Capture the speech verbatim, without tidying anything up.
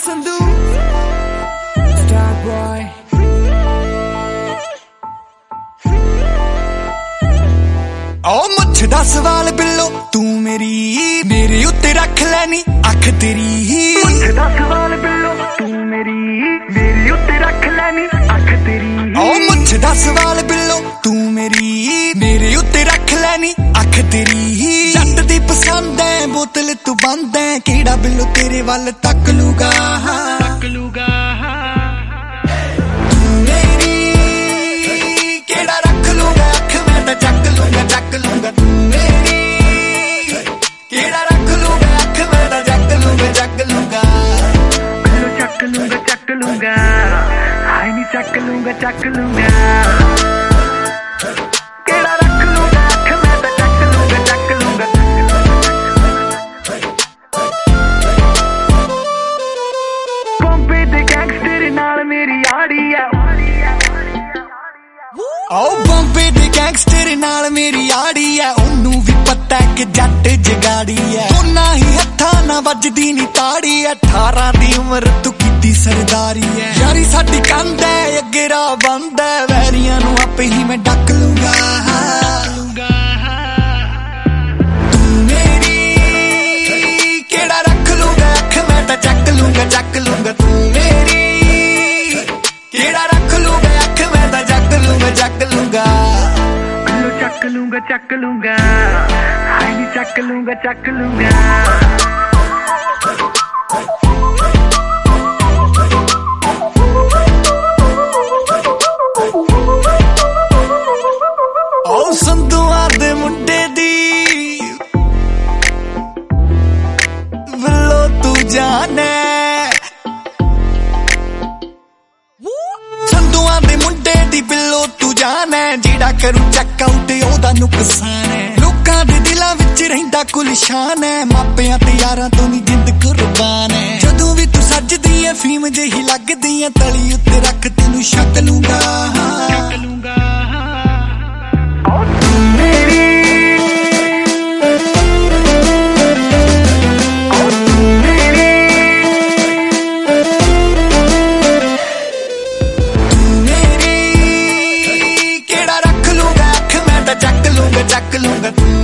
Sandhu star boy ਓ ਮੁੱਛ ਦਾ ਸਵਾਲ ਬਿੱਲੋ ਤੂੰ ਮੇਰੀ ਮੇਰੇ ਉੱਤੇ ਰੱਖ ਲੈਣੀ ਅੱਖ ਤੇਰੀ ਮੁੱਛ ਦਾ ਸਵਾਲ ਬਿੱਲੋ ਤੂੰ ਮੇਰੀ ਮੇਰੇ ਉੱਤੇ ਰੱਖ ਲੈਣੀ ਅੱਖ ਤੇਰੀ ਓ ਮੁੱਛ ਦਾ ਸਵਾਲ ਬਿੱਲੋ ਤੂੰ ਮੇਰੀ ਮੇਰੇ ਉੱਤੇ ਰੱਖ ਲੈਣੀ ਅੱਖ ਤੇਰੀ ਜੱਟ ਦੀ ਪਸੰਦ ਐ ਬੋਤਲ ਤੂੰ ਬੰਦ ਐ ਕਿਹੜਾ ਬਿੱਲੋ ਤੇਰੇ ਵੱਲ ਤੱਕ ਲੂਗਾ ਤੱਕ ਲੂਗਾ ਤੂੰ ਮੇਰੀ ਕਿਹੜਾ ਰੱਖ ਲੂਗਾ ਅੱਖ ਮੈਂ ਤਾਂ ਚੱਕ ਲੂੰਗਾ ਚੱਕ ਲੂੰਗਾ ਤੂੰ ਮੇਰੀ ਕਿਹੜਾ ਰੱਖ ਲੂਗਾ ਅੱਖ ਮੈਂ ਤਾਂ ਚੱਕ ਲੂੰਗਾ ਚੱਕ ਲੂੰਗਾ ਬਿੱਲੋ ਚੱਕ ਲੂੰਗਾ ਚੱਕ ਲੂੰਗਾ ਹਾਏ ਨੀ ਚੱਕ ਲੂੰਗਾ ਚੱਕ ਲੂੰਗਾ ਕਿਹੜਾ ਰੱਖ ਲੂੰਗਾ ਅੱਖ ਮੈਂ ਤਾਂ ਚੱਕ ਲੂੰਗਾ ਚੱਕ ਲੂੰਗਾ ਬੰਬੇ ਦੇ ਗੈਂਗਸਟਰ ਨਾਲ ਮੇਰੀ ਆੜੀ ਆ ਓ ਬੰਬੇ ਦੇ ਗੈਂਗਸਟਰ ਨਾਲ ਮੇਰੀ ਆੜੀ ਐ ਉਹਨੂੰ ਵੀ ਪਤਾ ਕਿ ਜੱਟ ਜਗਾੜੀ ਐ ਦੋਨਾਂ ਹੀ ਹੱਥਾਂ ਨਾਲ ਵੱਜਦੀ ਨੀ ਤਾੜੀ ਐ ਅਠਾਰਾਂ ਦੀ ਉਮਰ ਤੂੰ ਕੀਤੀ ਸਰਦਾਰੀ ਐ ਯਾਰੀ ਸਾਡੀ ਕੰਧ ਐ ਅੱਗੇ ਰਾਹ ਬੰਦ ਐ ਵੈਰੀਆਂ ਨੂੰ ਆਪੇ ਹੀ ਮੈਂ ਡੱਕ ਲੂੰਗਾ ਤੂੰ ਮੇਰੀ ਕਿਹੜਾ ਰੱਖ ਲੂੰਗਾ ਅੱਖ ਮੈਂ ਤਾਂ ਚੱਕ ਲੂੰਗਾ ਚੱਕ ਲੂੰਗਾ ਤੂੰ ਮੇਰੀ ਕਿਹੜਾ ਰੱਖ ਲੂੰਗਾ ਅੱਖ ਮੈਂ ਤਾਂ ਚੱਕ ਲੂੰਗਾ ਚੱਕ ਲੂੰਗਾ ਬਿੱਲੋ ਚੱਕ ਲੂੰਗਾ ਚੱਕ ਲੂੰਗਾ ਹਾਏ ਨੀ ਚੱਕ ਲੂੰਗਾ ਚੱਕ ਲੂੰਗਾ ਓ ਸੰਧੂਆਂ ਦੇ ਮੁੰਡੇ ਦੀ ਬਿੱਲੋ ਤੂੰ ਜਾਣੈ ਸੰਧੂਆਂ ਦੇ ਮੁੰਡੇ ਦੀ ਬਿੱਲੋ ਤੂੰ ਜਾਣੈ ਜਿਹੜਾ ਕਰੂ ਚੱਕ ਆਊਟ ਉਹਦਾ ਨੁਕਸਾਨ ਐ ਲੋਕਾਂ ਦੇ ਦਿਲਾਂ ਵਿੱਚ ਰਹਿੰਦਾ ਗੁਲਸ਼ਾਨ ਐ ਮਾਪਿਆਂ ਤੇ ਯਾਰਾਂ ਤੋਂ ਵੀ ਜਿੰਦ ਕੁਰਬਾਨ ਐ ਜਦੋਂ ਵੀ ਤੂੰ ਸੱਜਦੀ ਐ ਫੀਮ ਜਿਹੀ ਲੱਗਦੀ ਐ ਤਲੀ ਉੱਤੇ ਰੱਖ ਤੈਨੂੰ ਛਕ ਲੂੰਗਾ ਚੱਕ ਲੂੰਗਾ ਓ ਤੂੰ ਮੇਰੀ ਓ ਤੂੰ ਮੇਰੀ ਤੂੰ ਮੇਰੀ ਕਿਹੜਾ ਰੱਖ ਲੂੰਗਾ ਅੱਖ ਮੈਂ ਤਾਂ ਚੱਕ ਲੂੰਗਾ ਚੱਕ ਲੂੰਗਾ ਤੂੰ